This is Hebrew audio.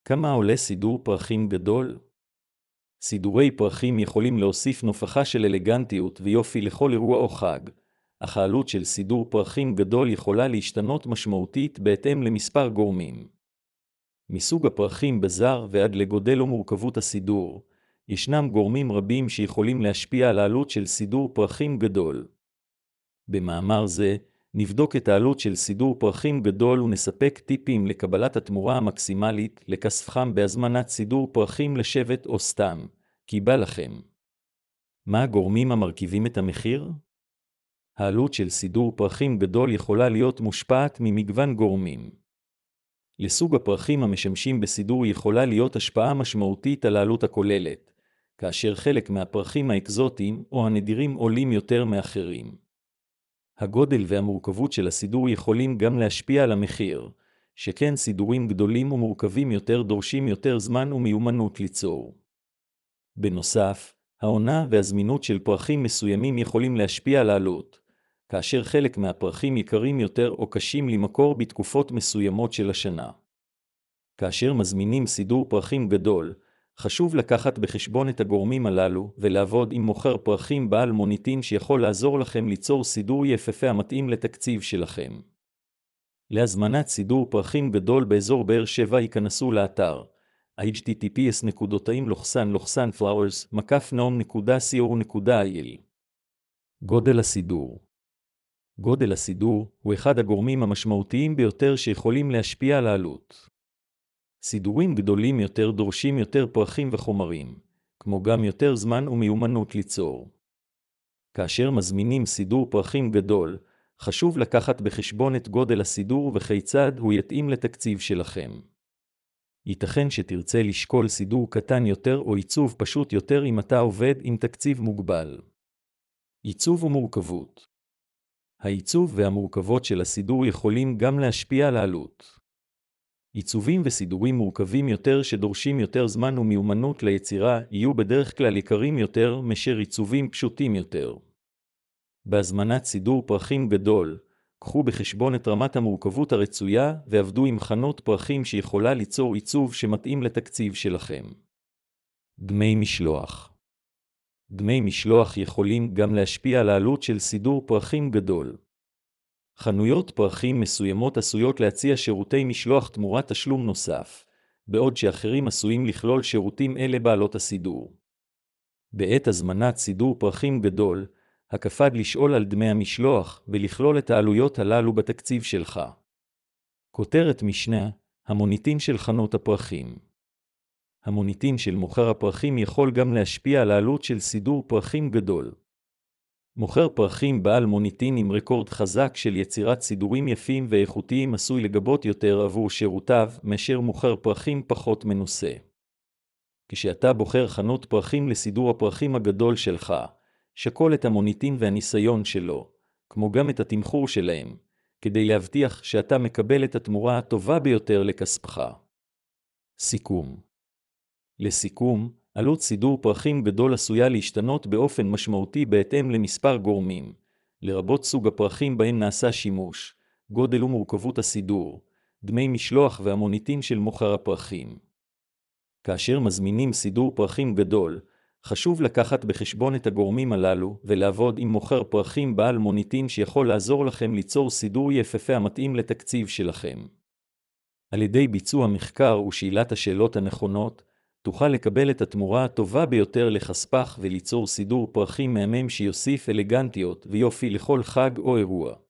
כמה עולה סידור פרחים גדול? סידורי פרחים יכולים להוסיף נופחה של אלגנטיות ויופי לכל אירוע או חג, אך העלות של סידור פרחים גדול יכולה להשתנות משמעותית בהתאם למספר גורמים. מסוג הפרחים בזר ועד לגודל ומורכבות הסידור, ישנם גורמים רבים שיכולים להשפיע על העלות של סידור פרחים גדול. במאמר זה, נבדוק את העלות של סידור פרחים גדול ונספק טיפים לקבלת התמורה המקסימלית לכספכם בהזמנת סידור פרחים לשבט או סתם, כי בא לכם. מה הגורמים המרכיבים את המחיר? העלות של סידור פרחים גדול יכולה להיות מושפעת ממגוון גורמים. לסוג הפרחים המשמשים בסידור יכולה להיות השפעה משמעותית על העלות הכוללת, כאשר חלק מהפרחים האקזוטיים או הנדירים עולים יותר מאחרים. הגודל והמורכבות של הסידור יכולים גם להשפיע על המחיר, שכן סידורים גדולים ומורכבים יותר דורשים יותר זמן ומיומנות ליצור. בנוסף, העונה והזמינות של פרחים מסוימים יכולים להשפיע על העלות, כאשר חלק מהפרחים יקרים יותר או קשים למכור בתקופות מסוימות של השנה. כאשר מזמינים סידור פרחים גדול, חשוב לקחת בחשבון את הגורמים הללו ולעבוד עם מוכר פרחים בעל מוניטין שיכול לעזור לכם ליצור סידור יפהפה המתאים לתקציב שלכם. להזמנת סידור פרחים גדול באזור באר שבע ייכנסו לאתר https://flowers.co.il. גודל הסידור. גודל הסידור הוא אחד הגורמים המשמעותיים ביותר שיכולים להשפיע על העלות. סידורים גדולים יותר דורשים יותר פרחים וחומרים, כמו גם יותר זמן ומיומנות ליצור. כאשר מזמינים סידור פרחים גדול, חשוב לקחת בחשבון את גודל הסידור וכיצד הוא יתאים לתקציב שלכם. ייתכן שתרצה לשקול סידור קטן יותר או עיצוב פשוט יותר אם אתה עובד עם תקציב מוגבל. עיצוב ומורכבות. העיצוב והמורכבות של הסידור יכולים גם להשפיע על העלות. עיצובים וסידורים מורכבים יותר שדורשים יותר זמן ומיומנות ליצירה יהיו בדרך כלל יקרים יותר מאשר עיצובים פשוטים יותר. בהזמנת סידור פרחים גדול, קחו בחשבון את רמת המורכבות הרצויה ועבדו עם חנות פרחים שיכולה ליצור עיצוב שמתאים לתקציב שלכם. דמי משלוח. דמי משלוח יכולים גם להשפיע על העלות של סידור פרחים גדול. חנויות פרחים מסוימות עשויות להציע שירותי משלוח תמורת תשלום נוסף, בעוד שאחרים עשויים לכלול שירותים אלה בעלות הסידור. בעת הזמנת סידור פרחים גדול, הקפד לשאול על דמי המשלוח ולכלול את העלויות הללו בתקציב שלך. כותרת משנה, המוניטין של חנות הפרחים. המוניטין של מוכר הפרחים יכול גם להשפיע על העלות של סידור פרחים גדול. מוכר פרחים בעל מוניטין עם רקורד חזק של יצירת סידורים יפים ואיכותיים עשוי לגבות יותר עבור שירותיו מאשר מוכר פרחים פחות מנוסה. כשאתה בוחר חנות פרחים לסידור הפרחים הגדול שלך, שקול את המוניטין והניסיון שלו, כמו גם את התמחור שלהם, כדי להבטיח שאתה מקבל את התמורה הטובה ביותר לכספך. סיכום. לסיכום, עלות סידור פרחים גדול עשויה להשתנות באופן משמעותי בהתאם למספר גורמים, לרבות סוג הפרחים בהן נעשה שימוש, גודל ומורכבות הסידור, דמי משלוח והמוניטין של מוכר הפרחים. כאשר מזמינים סידור פרחים גדול, חשוב לקחת בחשבון את הגורמים הללו ולעבוד עם מוכר פרחים בעל מוניטין שיכול לעזור לכם ליצור סידור יפהפה המתאים לתקציב שלכם. על ידי ביצוע מחקר ושאלת השאלות הנכונות, תוכל לקבל את התמורה הטובה ביותר לכספך וליצור סידור פרחים מהמם שיוסיף אלגנטיות ויופי לכל חג או אירוע.